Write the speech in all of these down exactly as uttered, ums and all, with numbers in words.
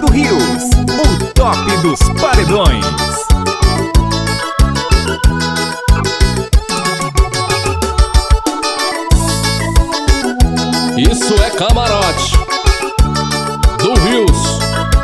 do Rios, o top dos paredões. Isso é camarote do Rios.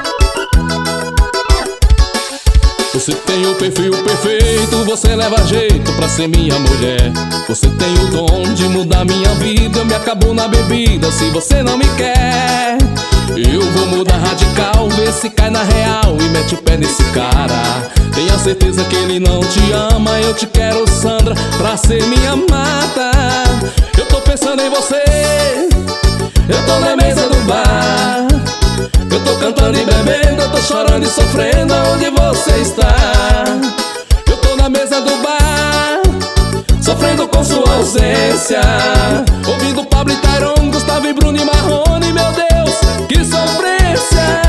Você tem o perfil perfeito, você leva jeito pra ser minha mulher. Você tem o dom de mudar minha vida, eu me acabo na bebida se você não me quer. Eu vou mudar radical, ver se cai na real e mete o pé nesse cara. Tenha certeza que ele não te ama, eu te quero, Sandra, pra ser minha mata. Eu tô pensando em você, eu tô na mesa do bar, eu tô cantando e bebendo, eu tô chorando e sofrendo, onde você está? Eu tô na mesa do bar, sofrendo com sua ausência, ouvindo Pablo e Tyrone, Gustavo e Bruno e Marrone, meu Deus, que sofrência!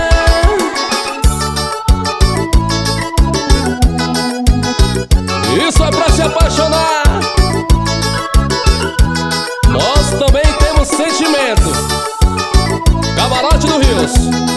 Isso é pra se apaixonar. Nós também temos sentimentos. Camarote do Rios.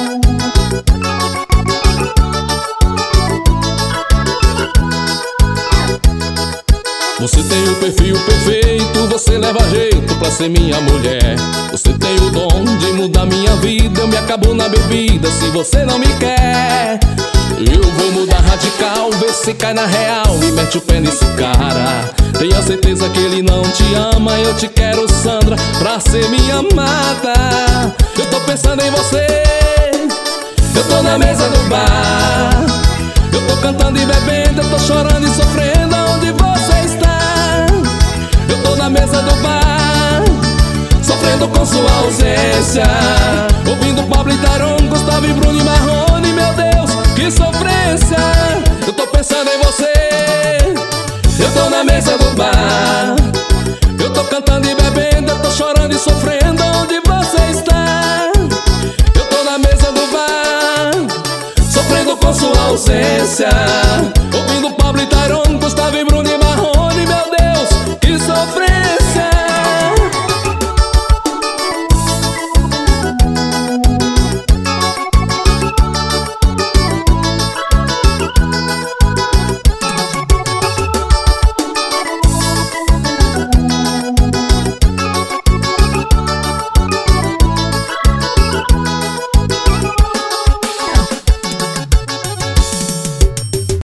Você tem o perfil perfeito, você leva jeito pra ser minha mulher. Você tem o dom de mudar minha vida, eu me acabo na bebida se você não me quer. Eu vou mudar radical, ver se cai na real e mete o pé nesse cara. Tenha certeza que ele não te ama, eu te quero, Sandra, pra ser minha amada. Eu tô pensando em você, eu tô na mesa do bar, eu tô cantando e bebendo, eu tô chorando e sofrendo, onde você está? Eu tô na mesa do bar, sofrendo com sua ausência, ouvindo Pablo e Tyrone, Gustavo e Bruno e Marrone, meu Deus, que sofrência! Eu tô pensando em você, eu tô na mesa do